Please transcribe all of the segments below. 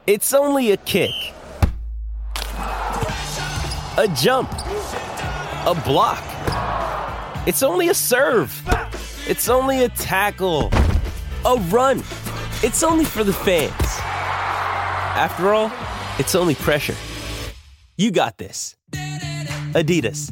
It's only a kick, a jump, a block. It's only a serve. It's only a tackle, a run. It's only for the fans. After all, it's only pressure. You got this. Adidas.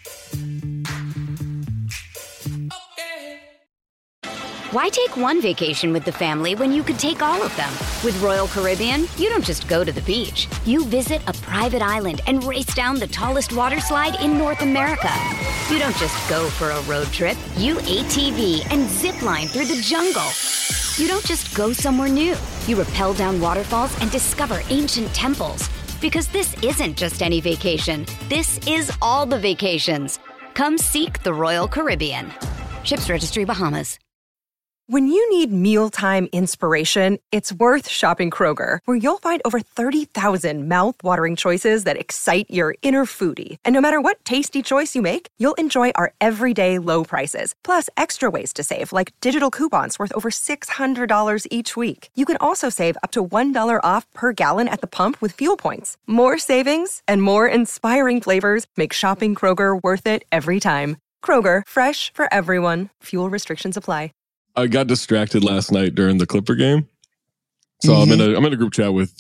Why take one vacation with the family when you could take all of them? With Royal Caribbean, you don't just go to the beach. You visit a private island and race down the tallest water slide in North America. You don't just go for a road trip. You ATV and zip line through the jungle. You don't just go somewhere new. You rappel down waterfalls and discover ancient temples. Because this isn't just any vacation. This is all the vacations. Come seek the Royal Caribbean. Ships Registry, Bahamas. When you need mealtime inspiration, it's worth shopping Kroger, where you'll find over 30,000 mouth-watering choices that excite your inner foodie. And no matter what tasty choice you make, you'll enjoy our everyday low prices, plus extra ways to save, like digital coupons worth over $600 each week. You can also save up to $1 off per gallon at the pump with fuel points. More savings and more inspiring flavors make shopping Kroger worth it every time. Kroger, fresh for everyone. Fuel restrictions apply. I got distracted last night during the Clipper game. So I'm in a group chat with,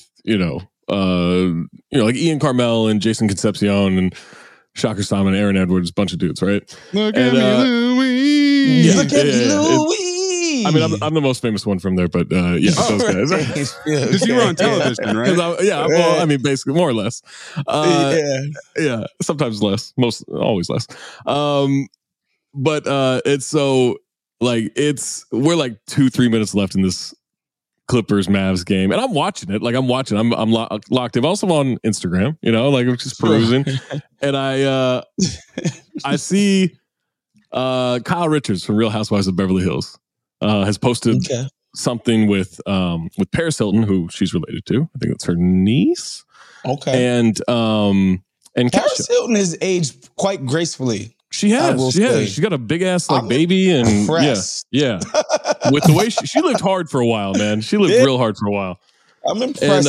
like Ian Carmel and Jason Concepcion and Shocker Simon, Aaron Edwards, bunch of dudes, right? Look at me, Louis. Look at me, Louis. I mean, I'm the most famous one from there, but those guys. Because you were on television, right? Basically, more or less. Yeah, sometimes less, always less. But it's so... we're like 2-3 minutes left in this Clippers Mavs game, and I'm watching it. I'm locked in. I'm also on Instagram, I'm just perusing, and I see Kyle Richards from Real Housewives of Beverly Hills has posted something with Paris Hilton, who she's related to. I think that's her niece. Okay, and Paris Hilton has aged quite gracefully. She has. She's got a big ass baby, and yeah. With the way she lived hard for a while, man. She lived real hard for a while. I'm impressed.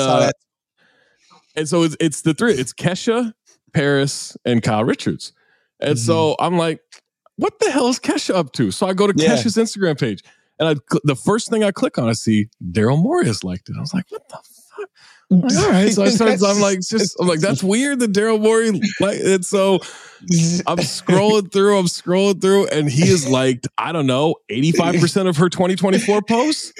And so it's the three. It's Kesha, Paris, and Kyle Richards. And so I'm like, what the hell is Kesha up to? So I go to Kesha's Instagram page, and the first thing I click on, I see Daryl Morey has liked it. I was like, what the fuck? All right, so I'm like, that's weird that Daryl Morey and so I'm scrolling through, and he is liked, I don't know, 85% of her 2024 posts,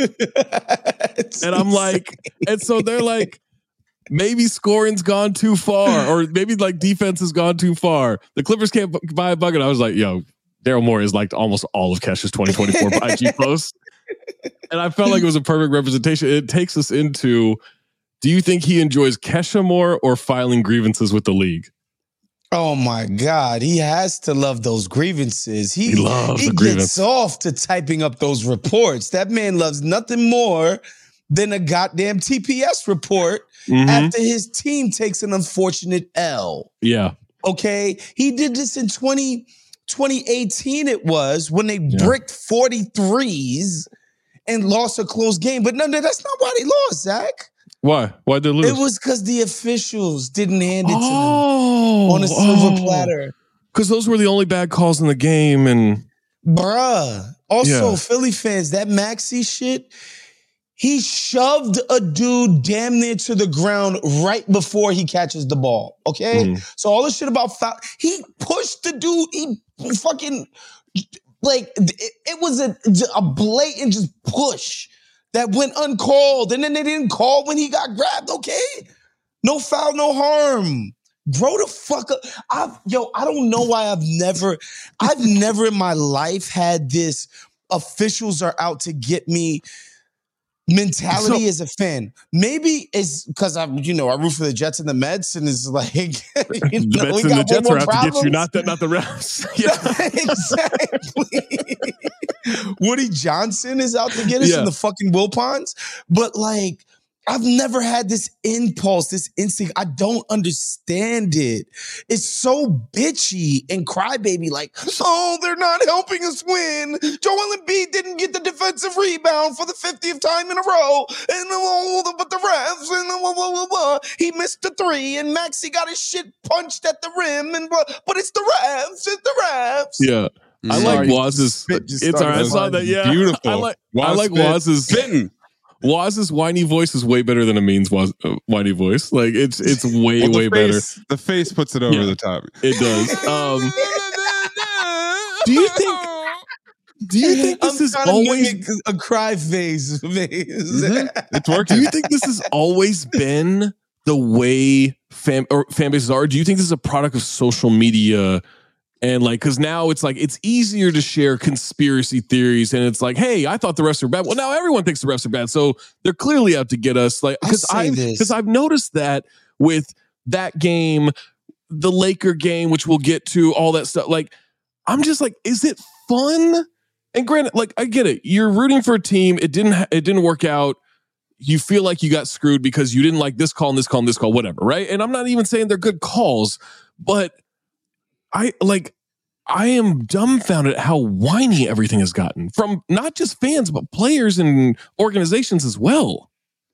and I'm like, and so they're like, maybe scoring's gone too far, or maybe defense has gone too far. The Clippers can't buy a bucket. I was like, yo, Daryl Morey has liked almost all of Kesha's 2024 IG posts, and I felt like it was a perfect representation. It takes us into, do you think he enjoys Kesha more or filing grievances with the league? Oh my God, he has to love those grievances. He loves the grievance. Gets off to typing up those reports. That man loves nothing more than a goddamn TPS report after his team takes an unfortunate L. Yeah. Okay? He did this in 2018 it was, when they bricked 43s and lost a close game. But no, that's not why they lost, Zach. Why? Why'd they lose? It was because the officials didn't hand it to them on a silver platter. Because those were the only bad calls in the game. And bruh. Also, Philly fans, that Maxey shit, he shoved a dude damn near to the ground right before he catches the ball. Okay? So all this shit about foul, he pushed the dude, he fucking, it was a blatant just push that went uncalled, and then they didn't call when he got grabbed, okay? No foul, no harm. Grow the fuck up. I don't know why I've never in my life had this officials are out to get me mentality as a fan. Maybe it's because I root for the Jets and the Mets, and it's like the Mets and the Jets are out to get you, not the refs. Exactly. Woody Johnson is out to get us in the fucking Wilpons, but I've never had this impulse, this instinct. I don't understand it. It's so bitchy and crybaby, like, oh, they're not helping us win. Joel Embiid didn't get the defensive rebound for the 50th time in a row. But the refs, and he missed the three, and Maxey got his shit punched at the rim, but it's the refs, it's the refs. Yeah. I like Waz's. It's all right. I saw that. Yeah. Beautiful. I like Waz's. Waz's whiny voice is way better than Amin's whiny voice. Like it's way better. The face puts it over the top. It does. Do you think this is always a cry phase? Mm-hmm. It's working. Do you think this has always been the way fan bases are? Do you think this is a product of social media? And like, because now it's like, it's easier to share conspiracy theories. And it's like, hey, I thought the refs are bad. Well, now everyone thinks the refs are bad. So they're clearly out to get us. Like, because I've noticed that with that game, the Laker game, which we'll get to, all that stuff. Like, I'm just like, is it fun? And granted, like, I get it. You're rooting for a team. It didn't work out. You feel like you got screwed because you didn't like this call and this call and this call, whatever. Right. And I'm not even saying they're good calls, but I am dumbfounded at how whiny everything has gotten from not just fans, but players and organizations as well.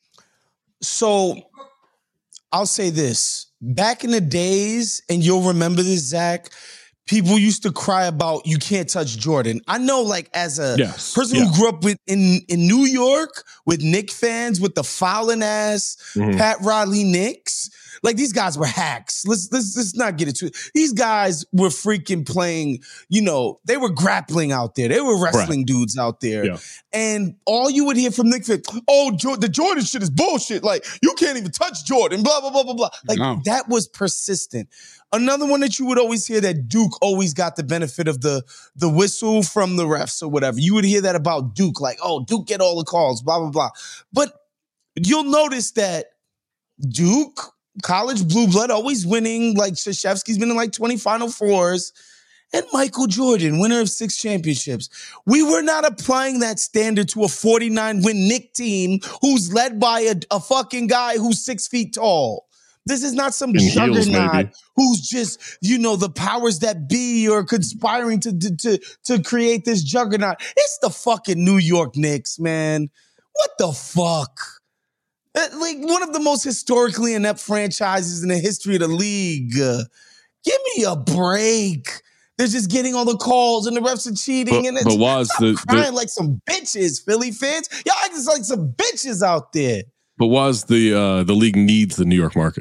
So I'll say this. Back in the days, and you'll remember this, Zach, people used to cry about you can't touch Jordan. I know, like, as a person who grew up in New York with Knicks fans, with the fouling ass Pat Riley Knicks. Like, these guys were hacks. Let's not get into it. These guys were freaking playing, they were grappling out there. They were wrestling dudes out there. Yeah. And all you would hear from Knicks fans, the Jordan shit is bullshit. Like, you can't even touch Jordan, blah, blah, blah, blah, blah. Like, that was persistent. Another one that you would always hear, that Duke always got the benefit of the whistle from the refs or whatever. You would hear that about Duke, like, oh, Duke get all the calls, blah, blah, blah. But you'll notice that Duke, college blue blood, always winning. Like, Krzyzewski's been in like 20 Final Fours. And Michael Jordan, winner of 6 championships. We were not applying that standard to a 49-win Knicks team who's led by a fucking guy who's 6 feet tall. This is not some juggernaut who's just, the powers that be or conspiring to create this juggernaut. It's the fucking New York Knicks, man. What the fuck? Like, one of the most historically inept franchises in the history of the league. Give me a break. They're just getting all the calls and the refs are cheating. Crying like some bitches, Philly fans. Y'all acting like some bitches out there. But the league needs the New York market.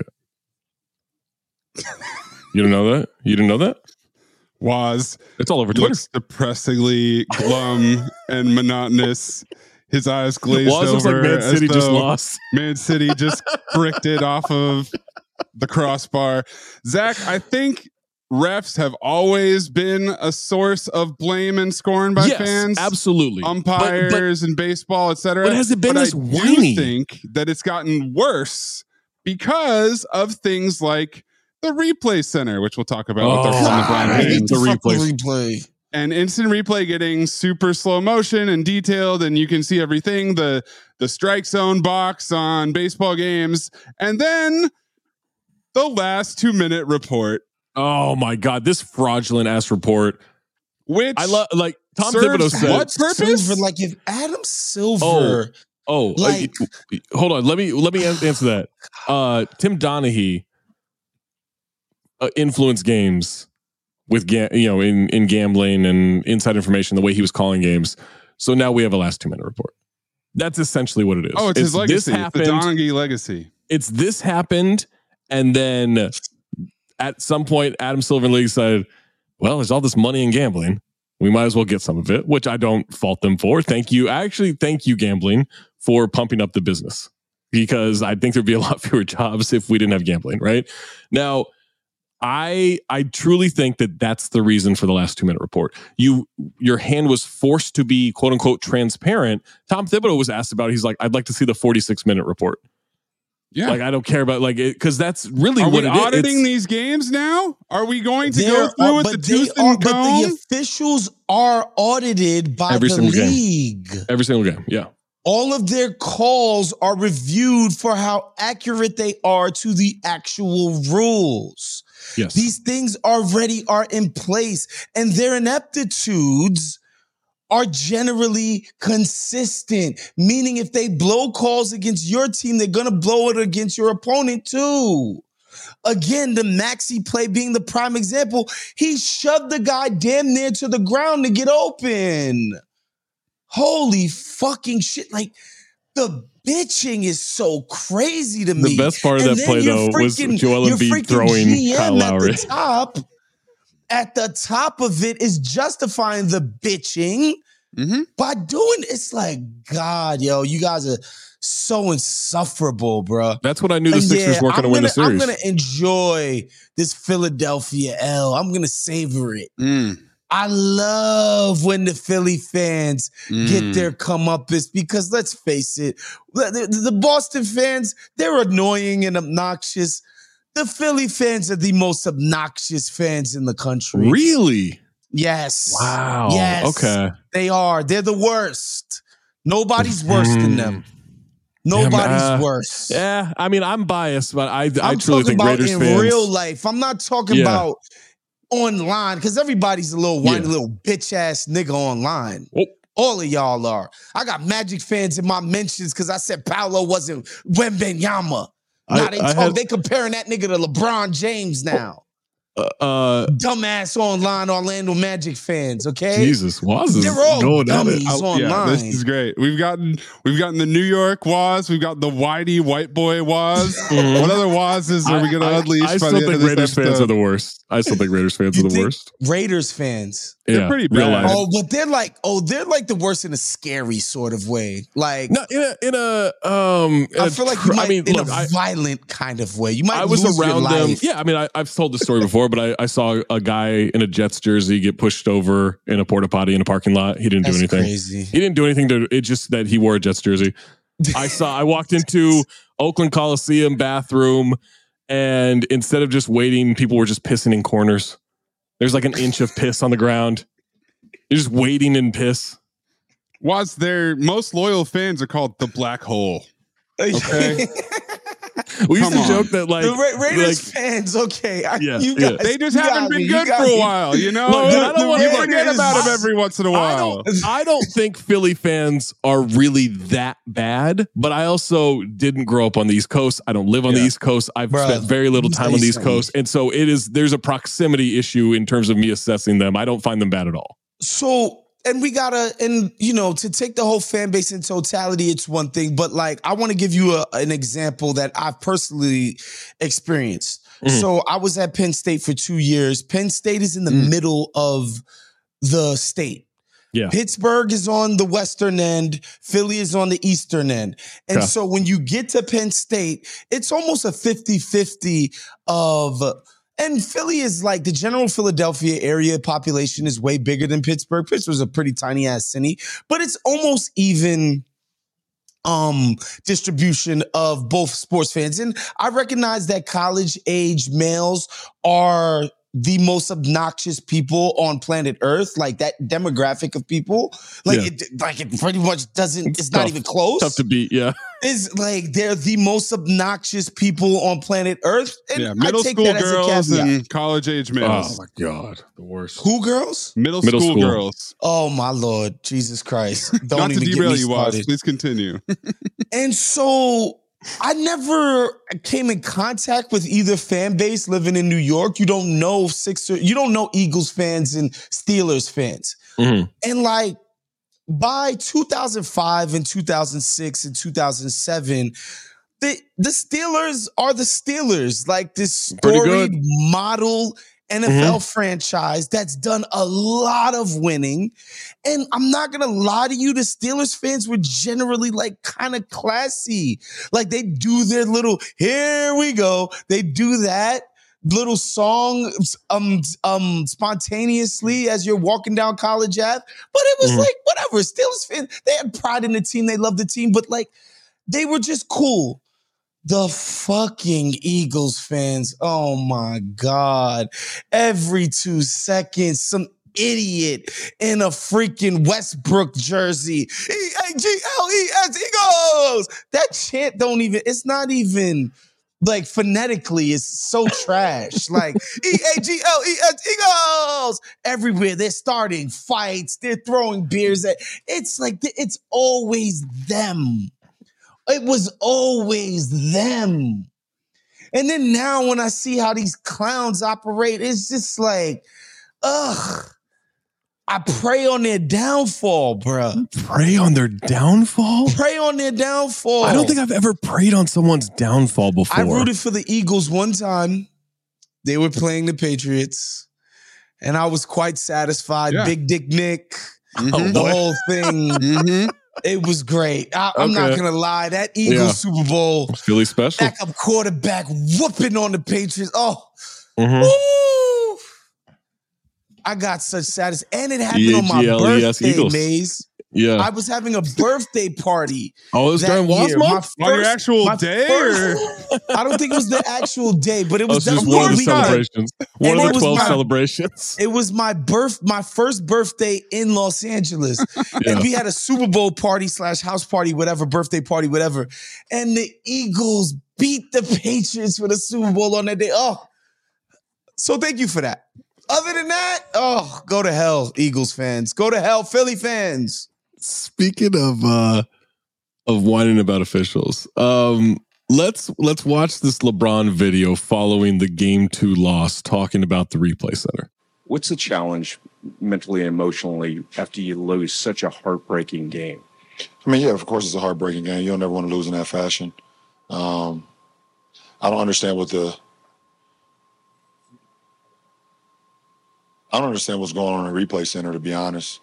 You didn't know that? You didn't know that? It's all over Twitter. Looks depressingly glum and monotonous. His eyes glazed over. Looks like Man City just lost. Man City just bricked it off of the crossbar. Zach, I think refs have always been a source of blame and scorn by fans. Absolutely. Umpires and baseball, etc. But has it been as whiny? I think that it's gotten worse because of things like the replay center, which we'll talk about with our friend LeBron James. Replay. And instant replay getting super slow motion and detailed, and you can see everything, the strike zone box on baseball games, and then the last 2-minute report. Oh my God, this fraudulent ass report. Which I love, like Tom Thibodeau said. What purpose? Silver, like, if Adam Silver. Like, hold on. Let me answer that. Tim Donaghy influenced games with in gambling and inside information, the way he was calling games. So now we have a last 2-minute report. That's essentially what it is. Oh, it's his legacy. It's the Donaghy legacy. It's this happened, and then at some point, Adam Silver and League said, well, there's all this money in gambling. We might as well get some of it, which I don't fault them for. Thank you. I actually thank you, gambling, for pumping up the business, because I think there'd be a lot fewer jobs if we didn't have gambling, right? Now, I truly think that that's the reason for the last 2-minute report. Your hand was forced to be quote unquote transparent. Tom Thibodeau was asked about it. He's like, I'd like to see the 46-minute report. Yeah, like I don't care about because that's really what it is. Are we auditing these games now? Are we going to go through with the tooth and comb? But the officials are audited by the league every single game. Yeah. all of their calls are reviewed for how accurate they are to the actual rules. Yes. These things already are in place, and their ineptitudes are generally consistent, meaning if they blow calls against your team, they're going to blow it against your opponent too. Again, the Maxey play being the prime example, he shoved the guy damn near to the ground to get open. Holy fucking shit. Like, the bitching is so crazy to me. The best part of that play, though, was Joel Embiid throwing Kyle Lowry. At the top of it is justifying the bitching by doing it's like, God, yo, you guys are so insufferable, bro. That's what I knew the Sixers weren't going to win the series. I'm going to enjoy this Philadelphia L. I'm going to savor it. I love when the Philly fans get their comeuppance because let's face it, the Boston fans, they're annoying and obnoxious. The Philly fans are the most obnoxious fans in the country. Really? Yes. Wow. Yes. Okay. They are. They're the worst. Nobody's worse than them. Nobody's worse. Yeah, I mean, I'm biased, but I I'm truly think Raiders in fans. real life. I'm not talking about online because everybody's a little whiny little bitch ass nigga online. Oh. All of y'all are. I got Magic fans in my mentions because I said Paolo wasn't Wembanyama. Now they comparing that nigga to LeBron James now. Dumbass online Orlando Magic fans, okay? Jesus, Waz is they're all going dummies online. Yeah, this is great. We've gotten the New York Waz. We've got the whitey white boy Waz. What other Wazes are we going to unleash? I still think Raiders fans are the worst. I still think Raiders fans are the worst. Raiders fans, they're pretty bad. Oh, but they're like the worst in a scary sort of way. Like no, I feel like you might in a violent kind of way. You might. I was around them. Yeah, I mean, I've told the story before, but I saw a guy in a Jets jersey get pushed over in a porta potty in a parking lot. He didn't do anything. Crazy. He didn't do anything to it. Just that he wore a Jets jersey. I walked into Oakland Coliseum bathroom, and instead of just waiting, people were just pissing in corners. There's like an inch of piss on the ground. You're just waiting in piss. Waz, their most loyal fans are called the Black Hole. Okay. We used to joke that like the Raiders fans, okay, they just haven't been good for a while, you know. I don't want to forget about them every once in a while. I don't think Philly fans are really that bad, but I also didn't grow up on the East Coast. I don't live on the East Coast. I've spent very little time on the East Coast, and so there's a proximity issue in terms of me assessing them. I don't find them bad at all. So. And to take the whole fan base in totality, it's one thing. But like, I want to give you an example that I've personally experienced. So I was at Penn State for 2 years. Penn State is in the middle of the state. Yeah. Pittsburgh is on the western end. Philly is on the eastern end. And so when you get to Penn State, it's almost a 50-50 of... And Philly is like the general Philadelphia area population is way bigger than Pittsburgh. Pittsburgh's a pretty tiny ass city, but it's almost even distribution of both sports fans. And I recognize that college age males are the most obnoxious people on planet Earth, like that demographic of people. It pretty much doesn't, it's not even close. Tough to beat, yeah. Is like they're the most obnoxious people on planet Earth. And middle school girls and college age males. Oh my God, the worst. Who girls? Middle school girls. Oh my Lord, Jesus Christ! Don't Not even to derail get me you, started. Please continue. And so I never came in contact with either fan base living in New York. You don't know you don't know Eagles fans and Steelers fans, and like. By 2005 and 2006 and 2007, the Steelers are the Steelers, like this storied model NFL franchise that's done a lot of winning. And I'm not going to lie to you, the Steelers fans were generally like kind of classy. Like they do their little, here we go. They do that little song spontaneously as you're walking down College Ave. But it was like, whatever. Steelers fans, they had pride in the team. They loved the team. But like, they were just cool. The fucking Eagles fans, oh my God. Every 2 seconds, some idiot in a freaking Westbrook jersey. EAGLES Eagles. That chant don't even, it's not even like phonetically, it's so trash. Like EAGLES Eagles. Everywhere they're starting fights, they're throwing beers at, it's like, it's always them. It was always them. And then now when I see how these clowns operate, it's just like, ugh. I pray on their downfall, bruh. Pray on their downfall? Pray on their downfall. I don't think I've ever prayed on someone's downfall before. I rooted for the Eagles one time. They were playing the Patriots. And I was quite satisfied. Yeah. Big Dick Nick. Mm-hmm. The whole thing. Mm-hmm. It was great. I'm not going to lie. That Eagles Super Bowl. Philly special. Backup quarterback whooping on the Patriots. Oh. Mm-hmm. Woo! I got such satisfaction. And it happened on my birthday, Eagles. Maze. Yeah. I was having a birthday party. Oh, it was during Wasmonth? On your actual day? I don't think it was the actual day, but it was just one of the celebrations. One of the 12 celebrations. It was my first birthday in Los Angeles. And we had a Super Bowl party / house party, whatever, birthday party, whatever. And the Eagles beat the Patriots for the Super Bowl on that day. Oh, so thank you for that. Other than that, oh, go to hell, Eagles fans. Go to hell, Philly fans. Speaking of whining about officials, let's watch this LeBron video following the Game 2 loss, talking about the replay center. What's the challenge mentally and emotionally after you lose such a heartbreaking game? I mean, yeah, of course it's a heartbreaking game. You don't ever want to lose in that fashion. I don't understand what's going on in the replay center, to be honest.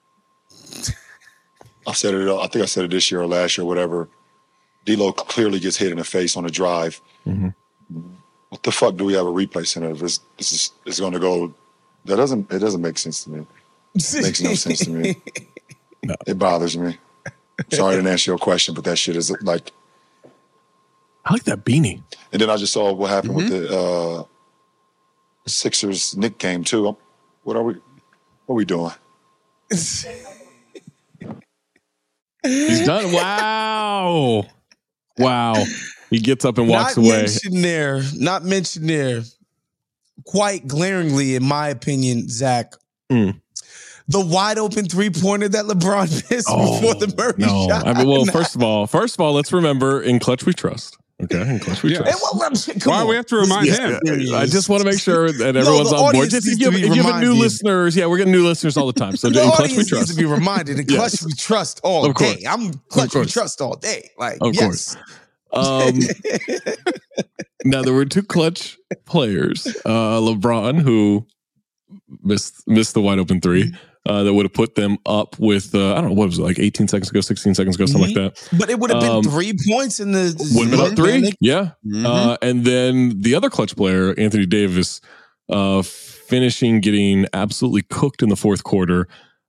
I think I said it this year or last year, whatever. D'Lo clearly gets hit in the face on a drive. Mm-hmm. What the fuck do we have a replay center? If it's going to go, it doesn't make sense to me. It makes no sense to me. No. It bothers me. Sorry I didn't answer your question, but that shit is like. I like that beanie. And then I just saw what happened with the Sixers Knick game too. What are we doing? He's done. Wow. He gets up and walks away. Not mentioned there. Quite glaringly, in my opinion, Zach. The wide open 3-pointer that LeBron missed before the Murray shot. I mean, well, first of all, let's remember, in Clutch we trust. Okay, in Clutch we trust. Why we have to remind him? I just want to make sure that everyone's on board. Just if you have new listeners, we're getting new listeners all the time. So in Clutch we trust. Needs to be reminded. In Clutch we trust all day. I'm Clutch we trust all day. Like, of course. Now there were two Clutch players. LeBron, who missed the wide open three. That would have put them up with, I don't know, what was it, like 18 seconds ago, 16 seconds ago, something like that. But it would have been 3 points in the... Would have been up 3, yeah. And then the other Clutch player, Anthony Davis, finishing getting absolutely cooked in the fourth quarter.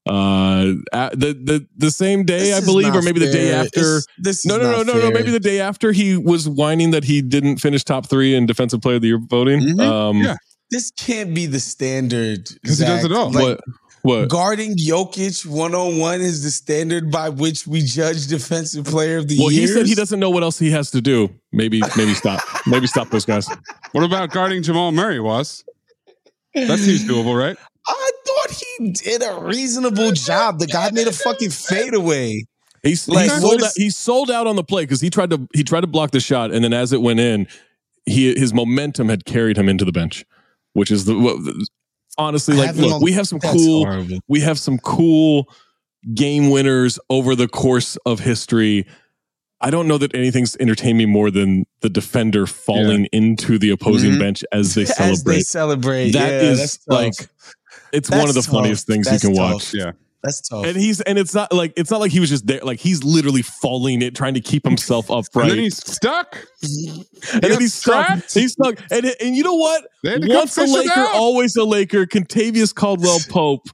The same day, I believe, or maybe the day after. No. Maybe the day after he was whining that he didn't finish top 3 in Defensive Player of the Year voting. This can't be the standard. Because he does it all. Like, what? Guarding Jokic 1-on-1 is the standard by which we judge Defensive Player of the Year. Well, he said he doesn't know what else he has to do. Maybe stop. Maybe stop those guys. What about guarding Jamal Murray, Was? That seems doable, right? I thought he did a reasonable job. The guy made a fucking fadeaway. He sold out on the play because he tried to block the shot, and then as it went in, his momentum had carried him into the bench, which is honestly, like, look, we have some cool game winners over the course of history. I don't know that anything's entertained me more than the defender falling into the opposing bench as they celebrate. That is like, it's one of the funniest things you can watch. Yeah. That's tough. And it's not like he was just there. Like, he's literally falling it, trying to keep himself upright. And then he's stuck. He's stuck. And you know what? Once a Laker, always a Laker. Contavious Caldwell-Pope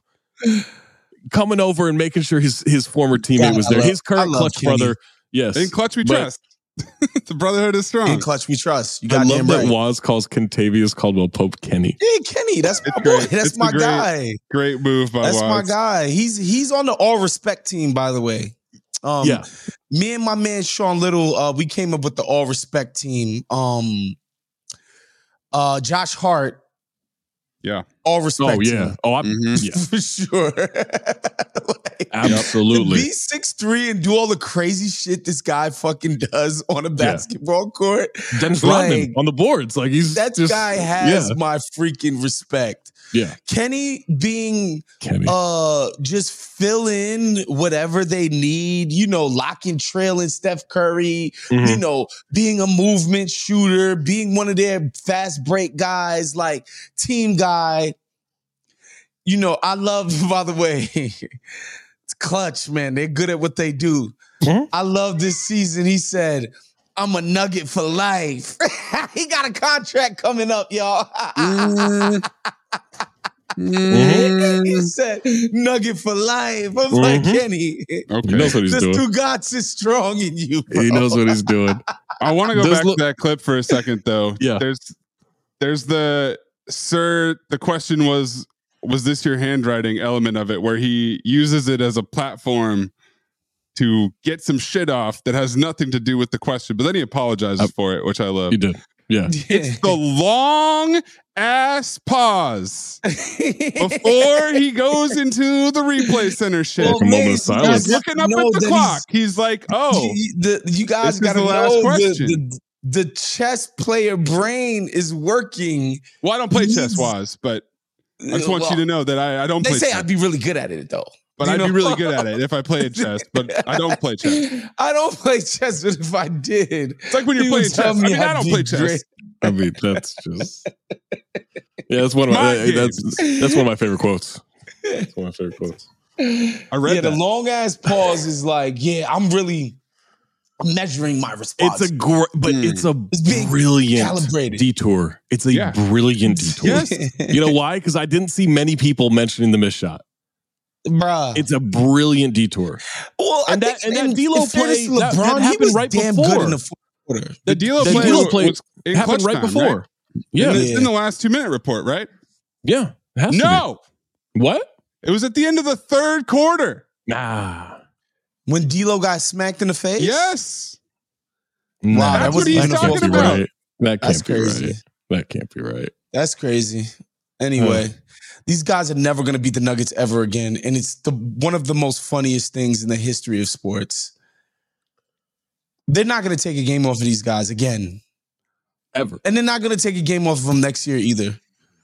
coming over and making sure his former teammate was there. His current Clutch brother. Yes. In Clutch we trust. The brotherhood is strong. In Clutch we trust. You I got love that right. Waz calls Contavious Caldwell Pope Kenny. Yeah, Kenny, that's my boy. That's my guy. Great move by That's Waz. my guy. He's on the all respect team, by the way. Yeah. Me and my man Sean Little, we came up with the all respect team. Josh Hart. Yeah. All respect. Oh, yeah. team. Oh, yeah. For sure. Absolutely. To be 6'3" and do all the crazy shit this guy fucking does on a basketball court. Dennis Rodman on the boards. Like that just, guy has my freaking respect. Yeah. Kenny being just fill in whatever they need, locking, trailing Steph Curry, being a movement shooter, being one of their fast break guys, like team guy. I love, by the way, it's Clutch, man. They're good at what they do. Mm-hmm. I love this season. He said, I'm a Nugget for life. He got a contract coming up, y'all. He said, Nugget for life. I'm like, Kenny. Okay. He knows what he's doing. This Tugats is strong in you, bro. He knows what he's doing. I want to go back to that clip for a second, though. Yeah. There's the question was this your handwriting element of it, where he uses it as a platform to get some shit off that has nothing to do with the question, but then he apologizes for it, which I love. He did. Yeah. It's the long ass pause before he goes into the replay center shit. Well, moment of silence. He's looking up at the clock. He's like, oh, you guys got to know the chess player brain is working. Well, I don't play chess, Waz, but I just want you to know that I don't play chess. They say I'd be really good at it, though. But I'd be really good at it if I played chess, but I don't play chess. I don't play chess, but if I did. It's like when you're playing chess. I mean, I don't play chess. I mean, that's just... Yeah, that's one of that's one of my favorite quotes. That's one of my favorite quotes. I read that. The long-ass pause is like, I'm really measuring my response. It's a brilliant calibrated detour. It's a brilliant detour. Yes. You know why? Because I didn't see many people mentioning the missed shot. Bruh. It's a brilliant detour. Well, and that D'Lo play, LeBron, that happened right damn before. Good in the fourth quarter. The D'Lo play happened right before. Right? Yeah. It's in the last 2-minute report, right? Yeah. It has to be. What? It was at the end of the third quarter. Nah. When D'Lo got smacked in the face? Yes. Wow, that's what he's talking about. Right. That can't be right. That can't be right. That's crazy. Anyway, these guys are never going to beat the Nuggets ever again. And it's one of the most funniest things in the history of sports. They're not going to take a game off of these guys again. Ever. And they're not going to take a game off of them next year either.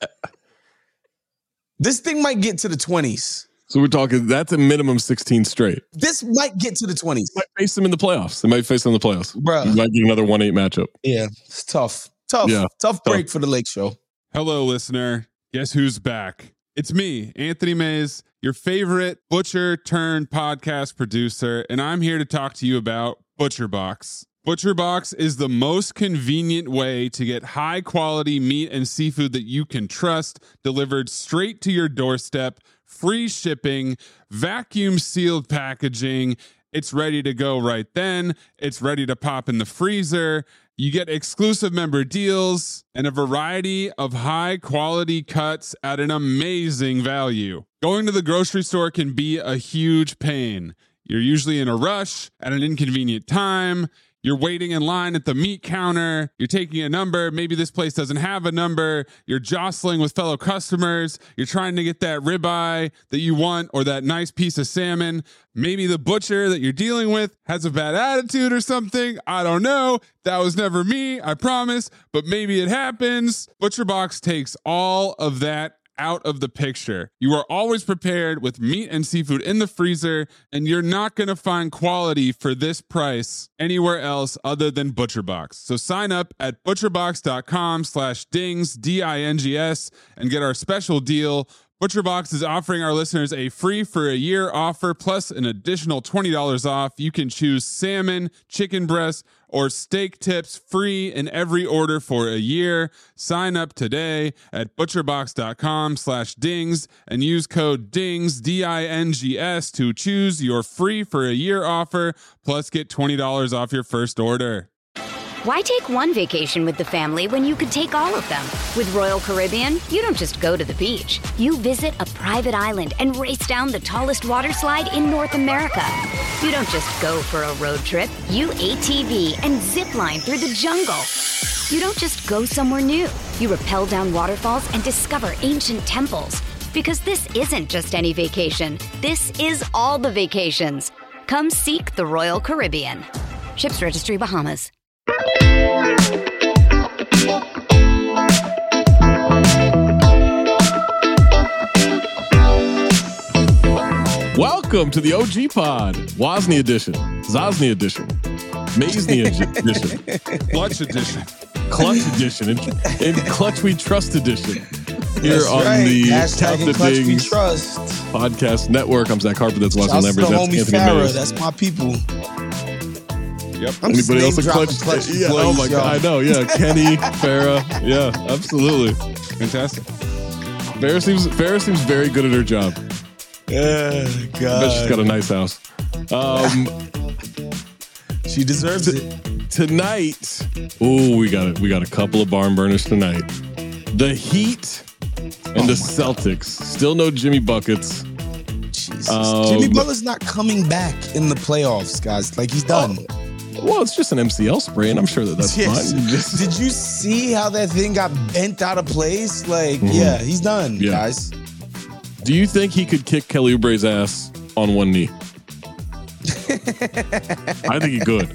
This thing might get to the 20s. So we're talking, that's a minimum 16 straight. This might get to the 20s. Might face them in the playoffs. They might face them in the playoffs. Bro. You might get another 1-8 matchup. Yeah, it's tough. Tough break for the Lake Show. Hello, listener. Guess who's back? It's me, Anthony Mays, your favorite butcher turned podcast producer, and I'm here to talk to you about ButcherBox. ButcherBox is the most convenient way to get high quality meat and seafood that you can trust delivered straight to your doorstep, free shipping, vacuum sealed packaging. It's ready to go right then. It's ready to pop in the freezer. You get exclusive member deals and a variety of high quality cuts at an amazing value. Going to the grocery store can be a huge pain. You're usually in a rush at an inconvenient time. You're waiting in line at the meat counter. You're taking a number. Maybe this place doesn't have a number. You're jostling with fellow customers. You're trying to get that ribeye that you want or that nice piece of salmon. Maybe the butcher that you're dealing with has a bad attitude or something. I don't know. That was never me, I promise. But maybe it happens. ButcherBox takes all of that out of the picture. You are always prepared with meat and seafood in the freezer, and you're not going to find quality for this price anywhere else other than ButcherBox. So sign up at butcherbox.com/dings, D-I-N-G-S, and get our special deal. ButcherBox is offering our listeners a free for a year offer plus an additional $20 off. You can choose salmon, chicken breast, or steak tips free in every order for a year. Sign up today at butcherbox.com/dings and use code DINGS, D-I-N-G-S, to choose your free for a year offer plus get $20 off your first order. Why take one vacation with the family when you could take all of them? With Royal Caribbean, you don't just go to the beach. You visit a private island and race down the tallest water slide in North America. You don't just go for a road trip. You ATV and zip line through the jungle. You don't just go somewhere new. You rappel down waterfalls and discover ancient temples. Because this isn't just any vacation. This is all the vacations. Come seek the Royal Caribbean. Ships Registry, Bahamas. Welcome to the OG Pod, Wozni edition, Zosny edition, Mazney edition, Clutch edition, Clutch edition, and Clutch We Trust edition. Here That's on right. the Hashtag Count the Clutch We Dings Trust. Podcast Network. I'm Zach Harper. That's Watson Shouts Lambert. to That's homie Anthony Farrah. Mays. That's my people. Yep. I'm just Anybody else name a dropping Clutch? Clutch Yeah, oh employees, my y'all. God, I know. Yeah, Kenny, Farrah. Yeah, absolutely. Fantastic. Farrah seems very good at her job. Yeah, I bet she's got a nice house. She deserves it. Tonight, we got a couple of barn burners tonight. The Heat and the Celtics. Still no Jimmy Buckets. Jesus. Jimmy Butler's not coming back in the playoffs, guys. Like, he's done. Well, it's just an MCL sprain. I'm sure that's Yes. fine. Did you see how that thing got bent out of place? Like, yeah, he's done, guys. Do you think he could kick Kelly Oubre's ass on one knee? I think he could.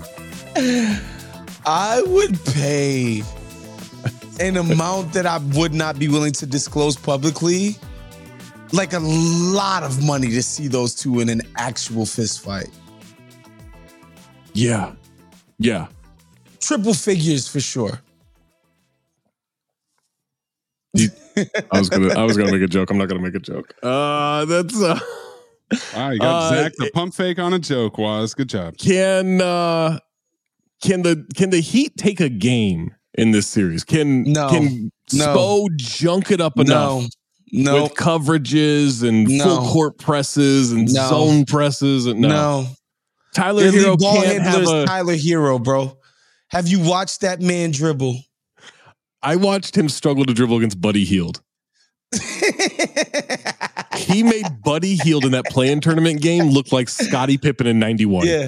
I would pay an amount that I would not be willing to disclose publicly, like a lot of money to see those two in an actual fist fight. Yeah. Triple figures for sure. I was gonna make a joke. I'm not gonna make a joke. That's Wow, you got Zach the pump fake on a joke, Waz. Good job. Can the Heat take a game in this series? Can Spo junk it up enough? No. With coverages and full court presses and zone presses and no. Tyler Hero can't have a Tyler Hero, bro. Have you watched that man dribble? I watched him struggle to dribble against Buddy Hield. He made Buddy Hield in that play-in tournament game look like Scottie Pippen in 91. Yeah.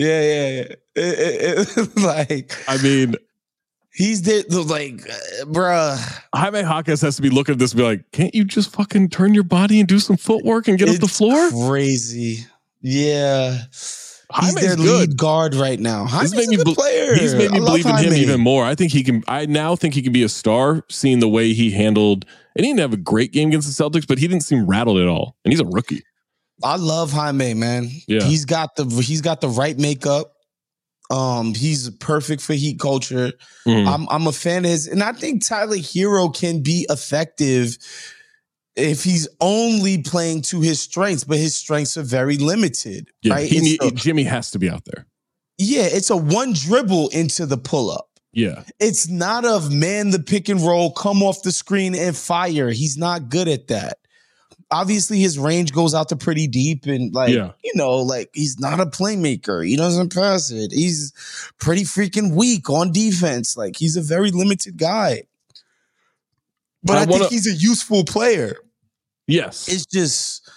Like, I mean, he's there, like, bruh. Jaime Jaquez has to be looking at this and be like, can't you just fucking turn your body and do some footwork and get off the floor? Crazy. Yeah. He's Jaime's their good. lead guard right now. Jaime's a good player. He's made me believe in him Jaime even more. I now think he can be a star, seeing the way he handled, and he didn't have a great game against the Celtics, but he didn't seem rattled at all. And he's a rookie. I love Jaime, man. Yeah. He's got the right makeup. He's perfect for Heat culture. I'm a fan of his, and I think Tyler Hero can be effective if he's only playing to his strengths, but his strengths are very limited. Yeah, right? Jimmy has to be out there. Yeah, it's a one dribble into the pull-up. Yeah. It's not of man the pick and roll, come off the screen and fire. He's not good at that. Obviously, his range goes out to pretty deep and he's not a playmaker. He doesn't pass it. He's pretty freaking weak on defense. Like, he's a very limited guy. But I think he's a useful player. Yes. It's just,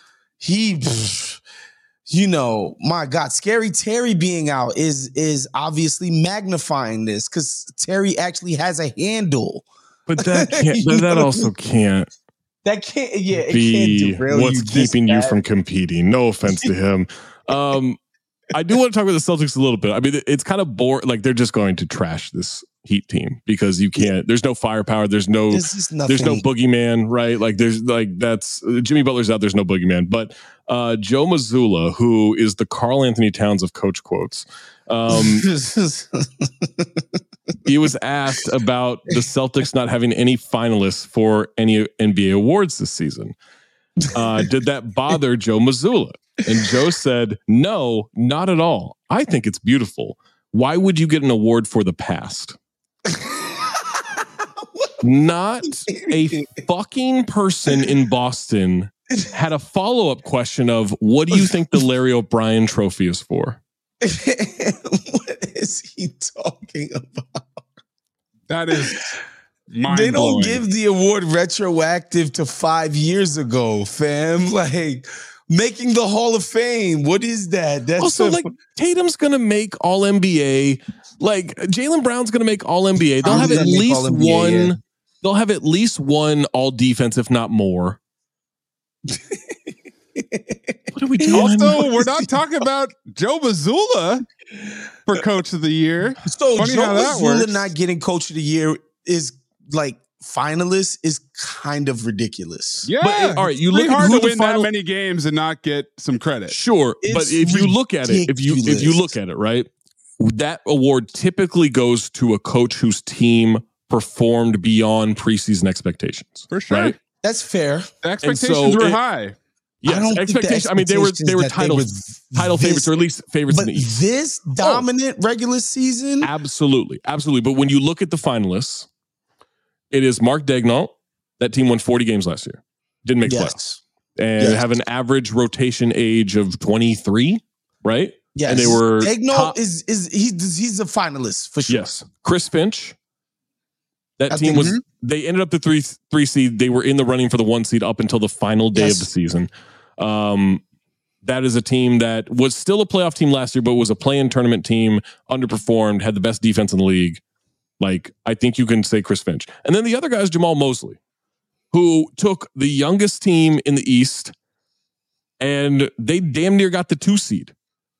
my God, Scary Terry being out is obviously magnifying this because Terry actually has a handle. But that can't, that also can't. That can't, it be can't derail what's keeping you from competing. No offense to him. I do want to talk about the Celtics a little bit. I mean, it's kind of boring. Like, they're just going to trash this Heat team because you can't. There's no firepower. There's no boogeyman, right? Like, that's Jimmy Butler's out. There's no boogeyman. But Joe Mazzulla, who is the Karl Anthony Towns of coach quotes, he was asked about the Celtics not having any finalists for any NBA awards this season. Did that bother Joe Mazzulla? And Joe said, no, not at all. I think it's beautiful. Why would you get an award for the past? Not a fucking person in Boston had a follow-up question of, what do you think the Larry O'Brien trophy is for? What is he talking about? That is mind-blowing. They don't give the award retroactive to 5 years ago, fam. Like, making the Hall of Fame. What is that? That's also like Tatum's going to make All NBA. Like Jaylen Brown's going to make All NBA. They'll have at least one. Yeah. They'll have at least one All Defense, if not more. What are we doing? Also, we're not talking about Joe Mazzulla for Coach of the Year. So funny Joe Mazzulla not getting Coach of the Year is like finalist is kind of ridiculous. Yeah, but, all right. You look hard at who to win that many games and not get some credit. Sure, but if you look at it, if you look at it, right, that award typically goes to a coach whose team performed beyond preseason expectations. For sure, right? That's fair. The expectations were high. Yes, expectations. I mean, they were title favorites, or at least favorites in the East. This dominant regular season, absolutely. But when you look at the finalists, it is Mark Daigneault. That team won 40 games last year, didn't make playoffs, and have an average rotation age of 23. Right? Yes, and they were Daigneault he's a finalist for sure. Yes, Chris Finch. That team was. They ended up the three seed. They were in the running for the 1 seed up until the final day of the season. That is a team that was still a playoff team last year, but was a play-in tournament team, underperformed, had the best defense in the league. Like, I think you can say Chris Finch. And then the other guy is Jamal Mosley, who took the youngest team in the East, and they damn near got the 2 seed.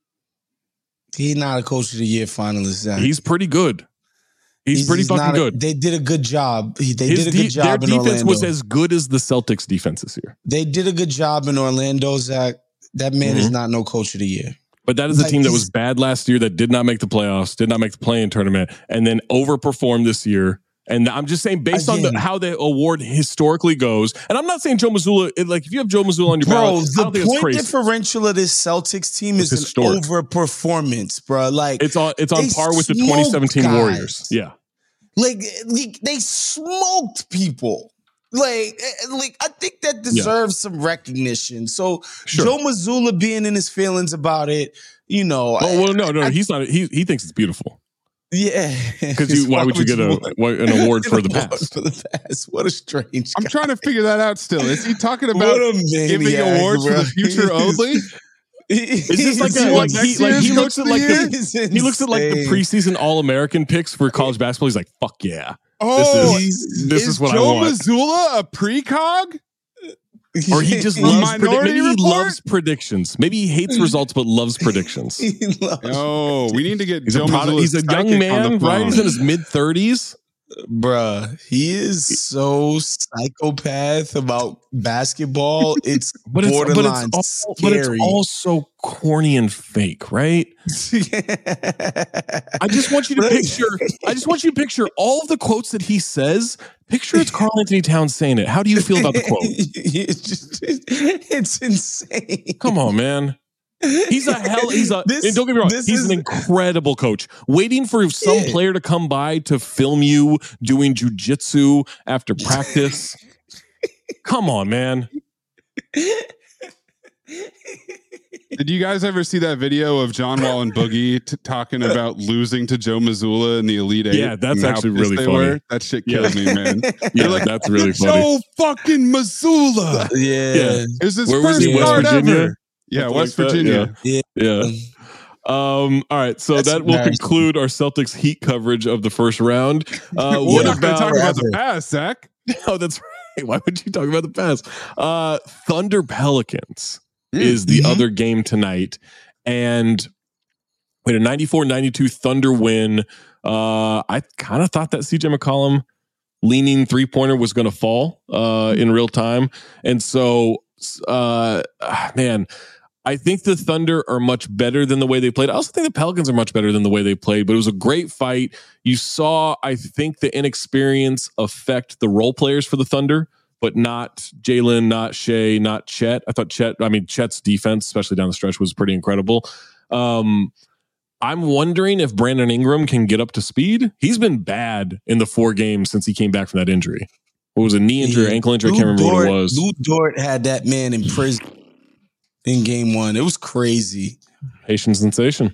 He's not a Coach of the Year finalist, Zach. He's pretty good. He's pretty fucking good. They did a good job. They did a good job in Orlando. Their defense was as good as the Celtics' defense this year. They did a good job in Orlando, Zach. That man is not no Coach of the Year. But that is a team that was bad last year, that did not make the playoffs, did not make the play-in tournament, and then overperformed this year. And I'm just saying, based on how the award historically goes, and I'm not saying Joe Mazzulla, like if you have Joe Mazzulla on your ballot, I don't think it's crazy. The point differential of this Celtics team is an overperformance, bro. Like it's on par with the 2017 Warriors. Yeah. Like they smoked people. Like I think that deserves some recognition. So Joe Mazzulla being in his feelings about it, you know. No, he's not. He thinks it's beautiful. Yeah, because why would you get an award for the pass? For the pass, what a strange. I'm trying to figure that out. Still, is he talking about giving awards for the future only? Is this like he looks at like the preseason All-American picks for college basketball? He's like, fuck yeah. Oh, this is what I want. Joe Mazzulla a precog? Or he just loves maybe he loves predictions. Maybe he hates results but loves predictions. We need to get Joe Mazzulla. He's a young man, right? He's in his mid-30s. Bruh, he is so psychopath about basketball. It's borderline scary. But it's all so corny and fake, right? I just want you to picture all of the quotes that he says. Picture it's Karl Anthony Towns saying it. How do you feel about the quote? It's insane. Come on, man. Don't get me wrong, he's an incredible coach. Waiting for some player to come by to film you doing jujitsu after practice. Come on, man. Did you guys ever see that video of John Wall and Boogie talking about losing to Joe Mazzulla in the Elite Eight? Yeah, that's actually really funny. That shit kills me, man. Yeah, like, that's really funny. Joe fucking Mazzulla. Yeah. It was his first start ever. Yeah, West Virginia. Yeah. All right, so that will conclude our Celtics Heat coverage of the first round. We're not going to talk about the pass, Zach. Oh, that's right. Why would you talk about the pass? Thunder Pelicans is the other game tonight. And we had a 94-92 Thunder win. I kind of thought that CJ McCollum leaning three-pointer was going to fall in real time. And so, man, I think the Thunder are much better than the way they played. I also think the Pelicans are much better than the way they played, but it was a great fight. You saw, I think, the inexperience affect the role players for the Thunder, but not Jalen, not Shea, not Chet. I thought Chet's defense, especially down the stretch, was pretty incredible. I'm wondering if Brandon Ingram can get up to speed. He's been bad in the 4 games since he came back from that injury. What was a knee injury, ankle injury? I can't remember what it was. Lou Dort had that man in prison in game 1. It was crazy. Haitian sensation.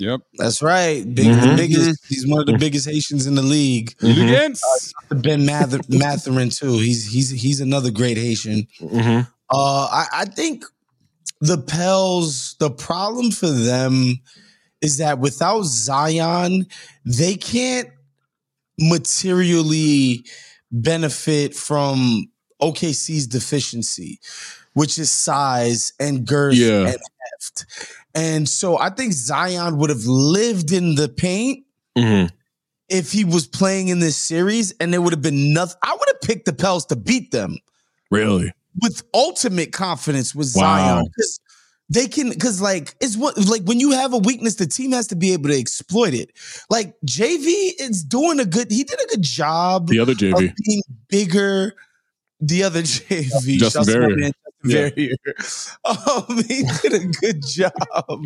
Yep. That's right. The biggest. He's one of the biggest Haitians in the league. Ben Matherin too. He's another great Haitian. I think the Pels, the problem for them is that without Zion, they can't materially benefit from OKC's deficiency, which is size and girth and heft. And so I think Zion would have lived in the paint if he was playing in this series, and there would have been nothing. I would have picked the Pels to beat them. Really? With ultimate confidence with Zion. Because they can, because like, it's what, like when you have a weakness, the team has to be able to exploit it. Like JV is doing he did a good job. The other JV. Of being bigger. The other JV. Justin Verrier. He did a good job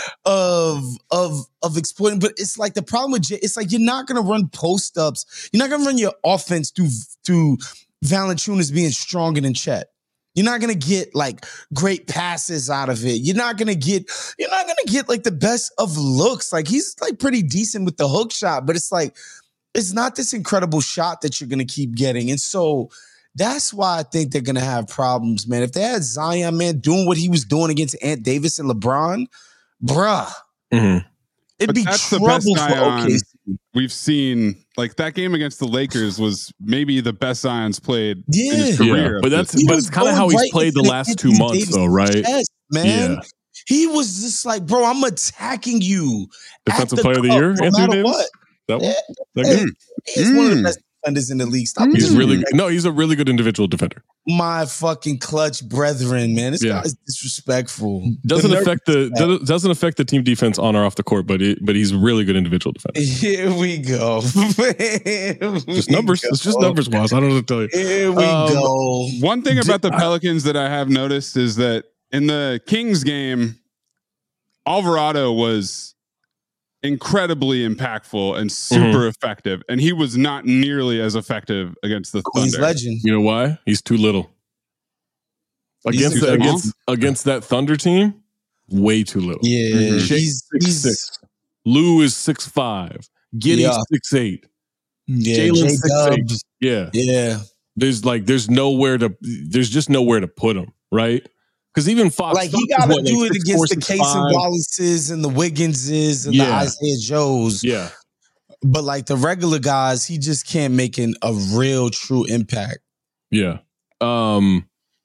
of exploiting, but it's like the problem with it's like you're not gonna run post ups. You're not gonna run your offense through Valanciunas being stronger than Chet. You're not gonna get like great passes out of it. You're not gonna get like the best of looks. Like he's like pretty decent with the hook shot, but it's like it's not this incredible shot that you're gonna keep getting, and so. That's why I think they're going to have problems, man. If they had Zion, man, doing what he was doing against Ant Davis and LeBron, bruh, it'd be trouble for OKC. We've seen, like, that game against the Lakers was maybe the best Zion's played in his career. But it's kind of how he's played the last 2 months, though, right? Chest, man. Yeah. He was just like, bro, I'm attacking you. Defensive player of the year, Anthony Davis? He's one of the best defenders in the league. He's a really good individual defender. My fucking clutch brethren, man. This guy is disrespectful. Doesn't affect the team defense on or off the court, but he's a really good individual defender. Here we go. Just numbers. It's just numbers, Waz. I don't know what to tell you. Here we go. One thing about the Pelicans that I have noticed is that in the Kings game, Alvarado was incredibly impactful and super effective, and he was not nearly as effective against the Queen's Thunder. Legend. You know why? He's too little. Against that Thunder team, way too little. Yeah, he's 6'6". Lou is 6'5". Giddey's 6'8". Jalen's 6'8". Yeah. There's just nowhere to put him, right? Because even Fox, like he got to do it against the Casey Wallaces and the Wigginses and the Isaiah Joes. Yeah, but like the regular guys, he just can't make a real true impact. Yeah. Wow.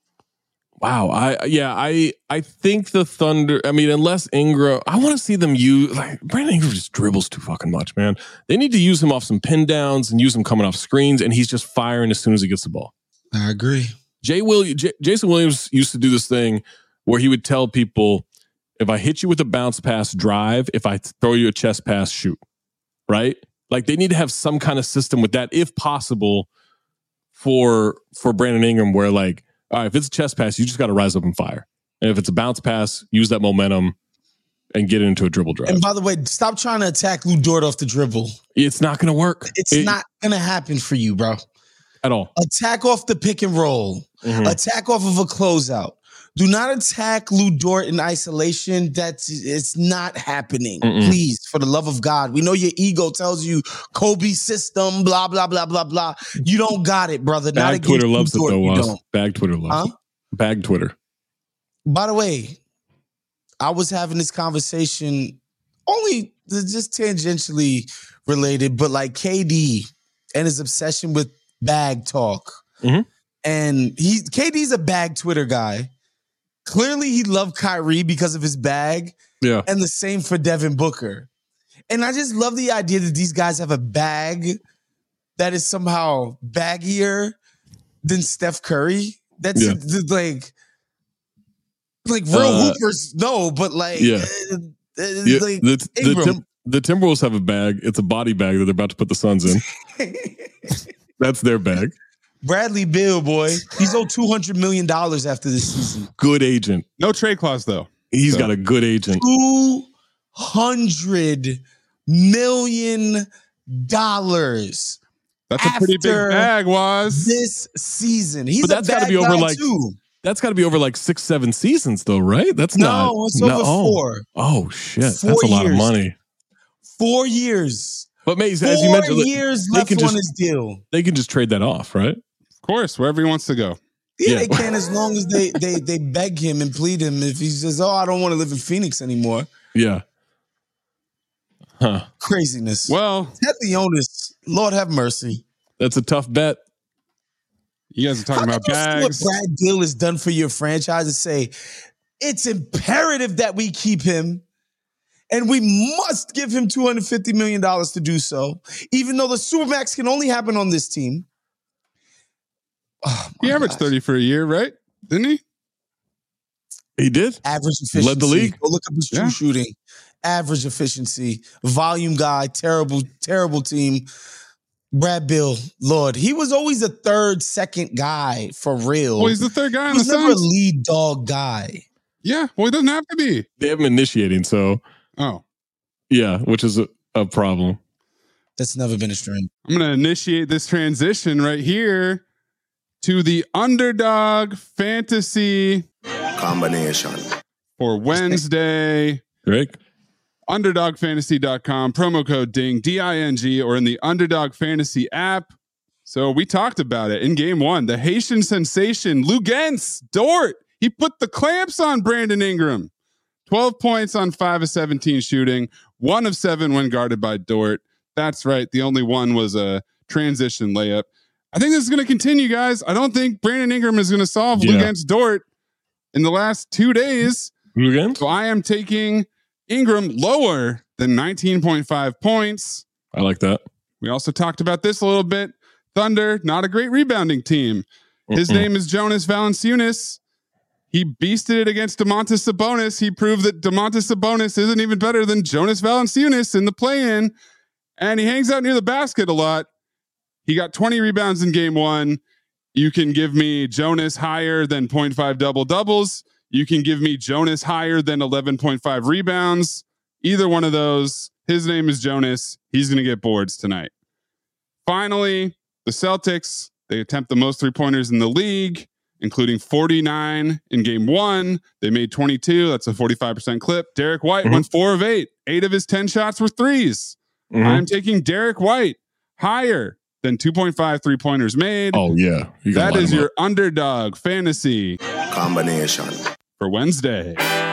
I think the Thunder. I mean, unless Ingram, I want to see them use like Brandon Ingram just dribbles too fucking much, man. They need to use him off some pin downs and use him coming off screens, and he's just firing as soon as he gets the ball. I agree. Jason Williams used to do this thing where he would tell people, if I hit you with a bounce pass, drive. If I throw you a chest pass, shoot. Right? Like they need to have some kind of system with that, if possible, for Brandon Ingram, where like, all right, if it's a chest pass, you just got to rise up and fire. And if it's a bounce pass, use that momentum and get into a dribble drive. And by the way, stop trying to attack Lou Dort off the dribble. It's not going to work. It's not going to happen for you, bro. At all. Attack off the pick and roll. Attack off of a closeout. Do not attack Lou Dort in isolation. It's not happening. Please, for the love of God. We know your ego tells you Kobe system, blah, blah, blah, blah, blah. You don't got it, brother. Bag Twitter loves it, though. Bag Twitter loves it. Bag Twitter. By the way, I was having this conversation only just tangentially related, but like KD and his obsession with bag talk. And KD's a bag Twitter guy. Clearly he loved Kyrie because of his bag. Yeah. And the same for Devin Booker. And I just love the idea that these guys have a bag that is somehow baggier than Steph Curry. That's like real hoopers, no, but like, like the Timberwolves have a bag. It's a body bag that they're about to put the Suns in. That's their bag. Bradley Beal, boy. He's owed $200 million after this season. Good agent. No trade clause, though. He's got a good agent. $200 million. That's a pretty big bag, Waz. This season. But that's got to be over like too. That's got to be over like 6-7 seasons, though, right? That's it's over 4. Oh shit, that's a lot of money. 4 years. But Maze, as you mentioned, 4 years left on his deal. They can just trade that off, right? Of course, wherever he wants to go. Yeah, they can, as long as they beg him and plead him. If he says, "Oh, I don't want to live in Phoenix anymore." Yeah. Huh. Craziness. Well, Ted Leonsis, Lord have mercy. That's a tough bet. You guys are talking about bags. What Brad Gill has done for your franchise and say it's imperative that we keep him, and we must give him $250 million to do so, even though the Supermax can only happen on this team. Oh, he averaged 30 for a year, right? Didn't he? He did. Average efficiency. Led the league. Go look up his true shooting. Average efficiency. Volume guy. Terrible, terrible team. Brad Bill, Lord, he was always a third, second guy for real. Well, he's the third guy on the Suns. He was never a lead dog guy. Yeah, well, he doesn't have to be. They have him initiating, so. Oh. Yeah, which is a problem. That's never been a strength. I'm going to initiate this transition right here to the Underdog Fantasy combination for Wednesday. Greg? UnderdogFantasy.com, promo code DING, D-I-N-G, or in the Underdog Fantasy app. So we talked about it in game one. The Haitian sensation, Luguentz Dort, he put the clamps on Brandon Ingram. 12 points on 5 of 17 shooting, 1 of 7 when guarded by Dort. That's right. The only one was a transition layup. I think this is going to continue, guys. I don't think Brandon Ingram is going to solve Luguentz Dort in the last 2 days. Luguentz? So I am taking Ingram lower than 19.5 points. I like that. We also talked about this a little bit. Thunder, not a great rebounding team. His name is Jonas Valanciunas. He beasted it against Domantas Sabonis. He proved that Domantas Sabonis isn't even better than Jonas Valanciunas in the play-in. And he hangs out near the basket a lot. He got 20 rebounds in game one. You can give me Jonas higher than 0.5 double-doubles. You can give me Jonas higher than 11.5 rebounds. Either one of those. His name is Jonas. He's going to get boards tonight. Finally, the Celtics, they attempt the most three-pointers in the league, including 49 in game one. They made 22. That's a 45% clip. Derek White went 4 of 8. 8 of his 10 shots were threes. I'm taking Derek White higher than 2.5 three-pointers made. Oh, yeah. That is your Underdog Fantasy combination for Wednesday.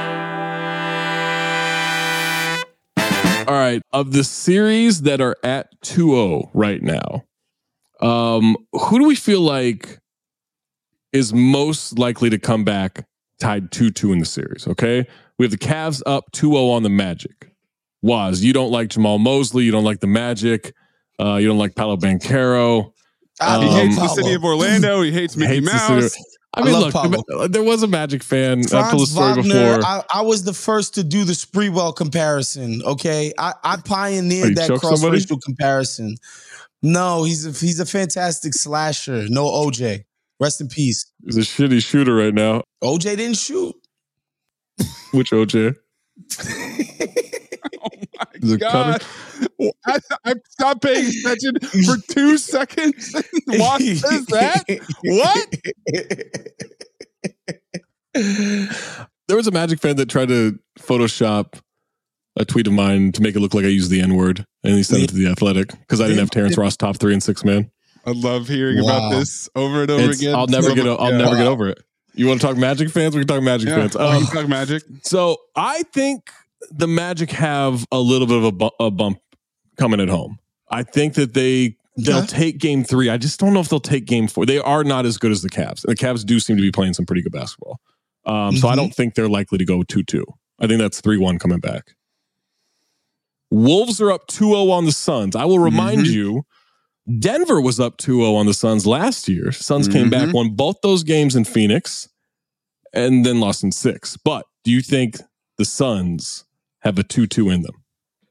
All right. Of the series that are at 2-0 right now, who do we feel like is most likely to come back tied 2-2 in the series? Okay. We have the Cavs up 2-0 on the Magic. Waz, you don't like Jamal Mosley. You don't like the Magic. You don't like Paolo Banchero. He hates the city of Orlando. He hates Mickey Mouse. I mean, look, there was a Magic fan. I told the story before. I was the first to do the Sprewell comparison. Okay, I pioneered that cross-racial comparison. No, he's a fantastic slasher. No OJ. Rest in peace. He's a shitty shooter right now. OJ didn't shoot. Which OJ? Oh my God. I stopped paying attention for 2 seconds. What is that? What? There was a Magic fan that tried to Photoshop a tweet of mine to make it look like I used the N-word, and he sent it to The Athletic because I didn't have Terrence Ross top 3 and 6 man. I love hearing about this over and over again. I'll never get over it. You want to talk Magic fans? We can talk Magic fans. We can talk Magic. So I think the Magic have a little bit of a bump coming at home. I think that they'll take game 3. I just don't know if they'll take game 4. They are not as good as the Cavs. The Cavs do seem to be playing some pretty good basketball. So I don't think they're likely to go 2-2. I think that's 3-1 coming back. Wolves are up 2-0 on the Suns. I will remind you, Denver was up 2-0 on the Suns last year. Suns came back, won both those games in Phoenix, and then lost in 6. But do you think the Suns have a 2-2 in them?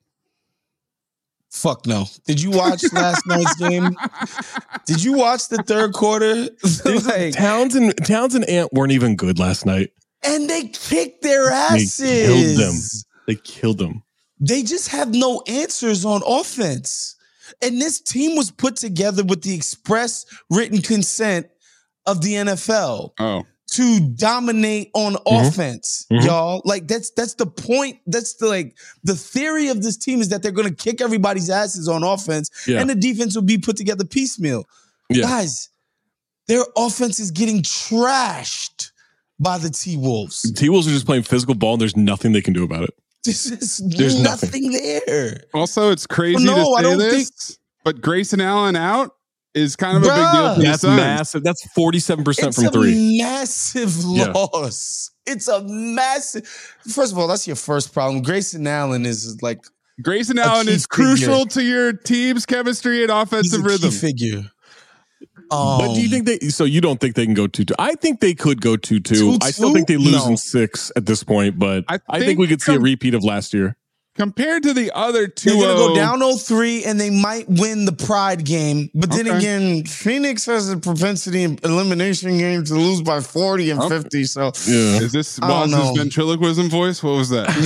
Fuck no. Did you watch last night's game? Did you watch the third quarter? Towns and Ant weren't even good last night. And they kicked their asses. They killed them. They just have no answers on offense. And this team was put together with the express written consent of the NFL. Oh. to dominate on offense, y'all. Like that's the point. That's the theory of this team is that they're going to kick everybody's asses on offense, and the defense will be put together piecemeal. Guys, their offense is getting trashed by the T-Wolves. The T-Wolves are just playing physical ball, and there's nothing they can do about it. There's nothing there. Also, it's crazy to say this, but Grayson Allen out is kind of a big deal for That's massive. That's 47% from three. Massive loss. It's a massive. First of all, that's your first problem. Grayson Allen is crucial to your team's chemistry and offensive rhythm. Key figure. But do you think so you don't think they can go 2-2? I think they could go 2-2. I still think they lose in 6 at this point, but I think we could see a repeat of last year. Compared to the other 2-0. They're going to go down 0-3 and they might win the Pride game. But then again, Phoenix has a propensity in elimination games to lose by 40 and 50. So is this Waz's ventriloquism voice? What was that?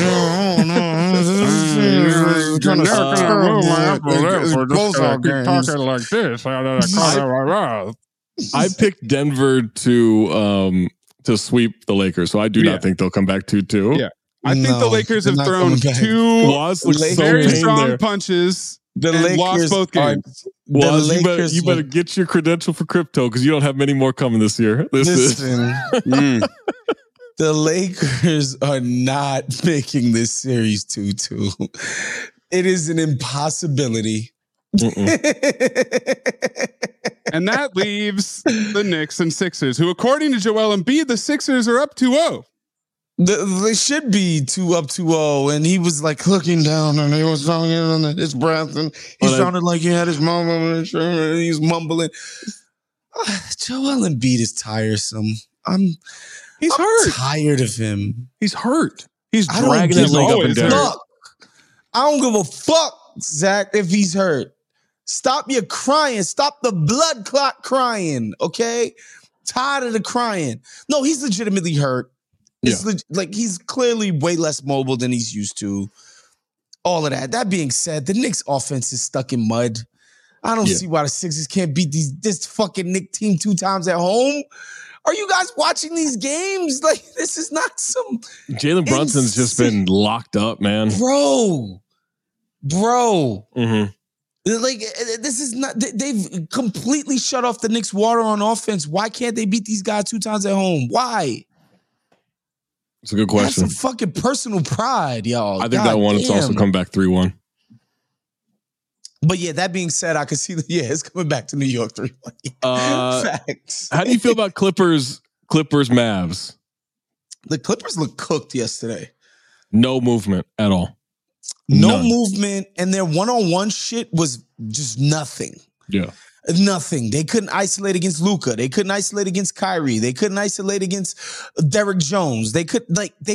I picked Denver to sweep the Lakers, so I do not think they'll come back 2-2. Yeah. I think the Lakers have thrown 2 very strong punches and lost both games. You better get your credential for crypto because you don't have many more coming this year. The Lakers are not making this series 2-2. It is an impossibility. And that leaves the Knicks and Sixers, who, according to Joel Embiid, the Sixers are up 2-0. They should be 2-0, and he was like looking down, and he was talking under his breath, and he sounded like he had his mom on his shoulder, and he's mumbling. Joel Embiid is tiresome. I'm tired of him. He's hurt. He's dragging that leg up and down. Look, I don't give a fuck, Zach, if he's hurt. Stop your crying. Stop the blood clot crying, okay? Tired of the crying. No, he's legitimately hurt. Like he's clearly way less mobile than he's used to. All of that. That being said, the Knicks offense is stuck in mud. I don't see why the Sixers can't beat this fucking Knicks team 2 times at home. Are you guys watching these games? Like, this is not some... Jalen Brunson's just been locked up, man. Bro. Mm-hmm. Like, this is not... They've completely shut off the Knicks' water on offense. Why can't they beat these guys 2 times at home? Why? It's a good question. That's some fucking personal pride, y'all. I think that one has also come back 3-1. But yeah, that being said, I can see it's coming back to New York 3-1. Facts. How do you feel about Clippers Mavs? The Clippers looked cooked yesterday. No movement at all. No movement, and their one-on-one shit was just nothing. Yeah. Nothing. They couldn't isolate against Luka. They couldn't isolate against Kyrie. They couldn't isolate against Derrick Jones. They could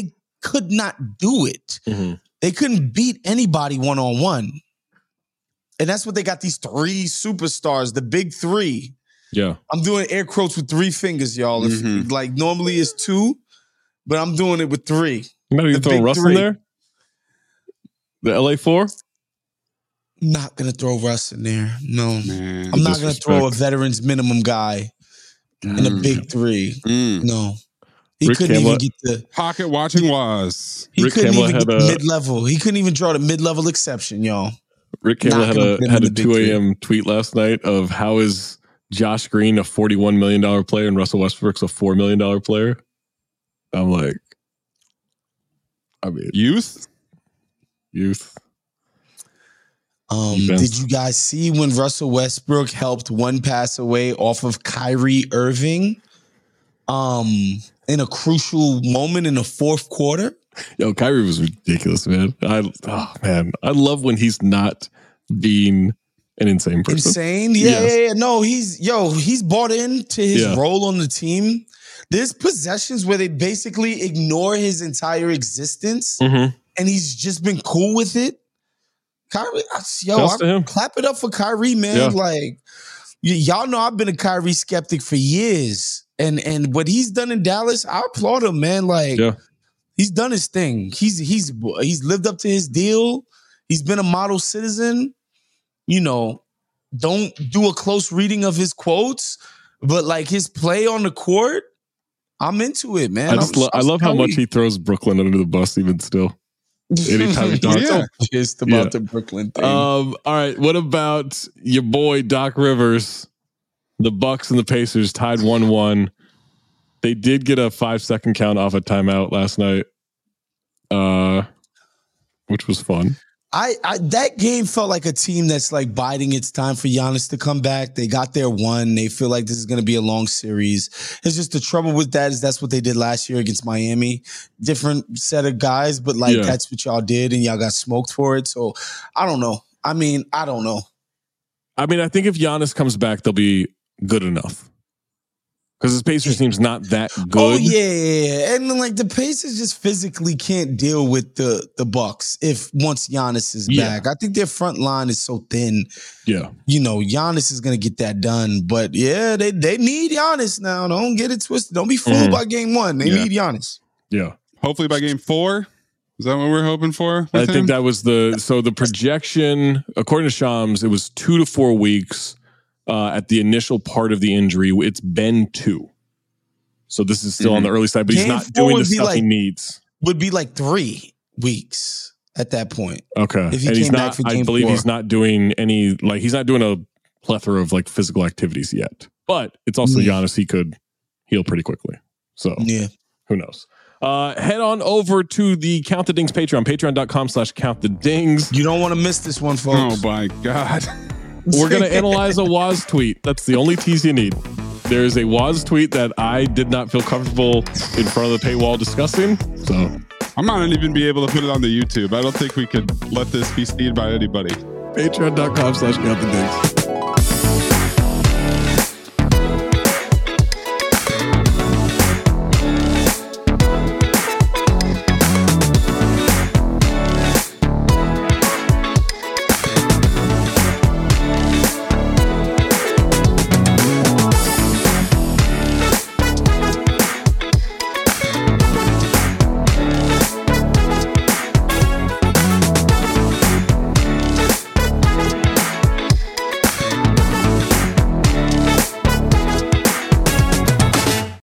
not do it. Mm-hmm. They couldn't beat anybody one-on-one. And that's what they got these 3 superstars, the big 3. Yeah. I'm doing air quotes with 3 fingers, y'all. If, like normally it's 2, but I'm doing it with 3. You might even throw Russ in there? The LA 4? Not going to throw Russ in there. No. Man, I'm not going to throw a veterans minimum guy in a big 3. No. He couldn't even get the... Pocket watching Waz. He couldn't even get the mid-level. He couldn't even draw the mid-level exception, y'all. Rick Campbell had a 2 a.m. tweet last night of how is Josh Green a $41 million player and Russell Westbrook's a $4 million player. I'm like, youth. Did you guys see when Russell Westbrook helped 1 pass away off of Kyrie Irving in a crucial moment in the 4th quarter? Yo, Kyrie was ridiculous, man. I love when he's not being an insane person. Insane? Yeah. No, he's bought into his role on the team. There's possessions where they basically ignore his entire existence, and he's just been cool with it. Kyrie, I clap it up for Kyrie, man. Yeah. Like, y'all know I've been a Kyrie skeptic for years, and what he's done in Dallas, I applaud him, man. Like, he's done his thing. He's lived up to his deal. He's been a model citizen. You know, don't do a close reading of his quotes, but like his play on the court, I'm into it, man. I love how much he throws Brooklyn under the bus even still. Anytime he talks. So pissed about the Brooklyn thing. All right. What about your boy Doc Rivers? The Bucks and the Pacers tied 1-1. They did get a 5-second count off a timeout last night, which was fun. That game felt like a team that's like biding its time for Giannis to come back. They got their one. They feel like this is going to be a long series. It's just the trouble with that is that's what they did last year against Miami. Different set of guys, but that's what y'all did, and y'all got smoked for it. So I don't know. I don't know. I think if Giannis comes back, they'll be good enough. Because his Pacers team's not that good. Oh, yeah. And like the Pacers just physically can't deal with the Bucks once Giannis is back. I think their front line is so thin. Yeah. Giannis is going to get that done. But yeah, they need Giannis now. Don't get it twisted. Don't be fooled by game one. They need Giannis. Yeah. Hopefully by game 4. Is that what we're hoping for? I think that was the projection, according to Shams, it was 2 to 4 weeks. At the initial part of the injury, it's been 2. So this is still on the early side, but he's not doing the stuff he needs. Would be like 3 weeks at that point. Okay. If he came back for game 4. He's not doing any, he's not doing a plethora of physical activities yet. But it's also Giannis. He could heal pretty quickly. So who knows? Head on over to the Count the Dings Patreon, patreon.com/countthedings. You don't want to miss this one, folks. Oh my God. We're going to analyze a Waz tweet. That's the only tease you need. There is a Waz tweet that I did not feel comfortable in front of the paywall discussing. So I might not even be able to put it on the YouTube. I don't think we could let this be seen by anybody. Patreon.com/countthedings.